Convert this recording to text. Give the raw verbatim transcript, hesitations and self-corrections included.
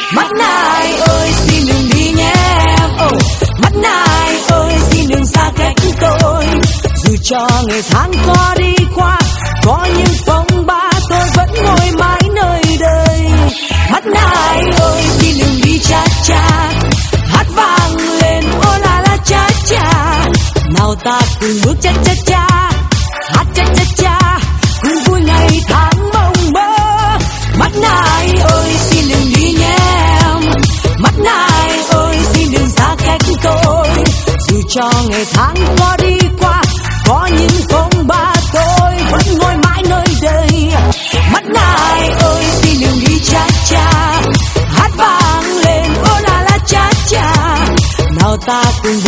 Mắt Nai ơi xin đừng đi nhé em. Oh, Mắt Nai ơi xin đừng xa cách tôi. Dù cho ngày tháng có đi qua, có những phong ba, tôi vẫn ngồi mãi nơi đây. Mắt Nai ơi xin đừng đi cha cha, hát vang lên ô la la cha cha. Nào ta cùng bước cha cha cha, hát cha cha cha, cùng vui ngày tháng mộng mơ. Mắt Nai ơi xin đừng đi nhé em. Mắt Nai ơi xin đừng xa cách tôi. Dù cho ngày tháng có đi qua, có những phong ba, tôi vẫn ngồi mãi nơi đây. Mắt Nai ơi xin đừng đi cha cha, hát vang lên ô la la cha cha. Nào ta cùng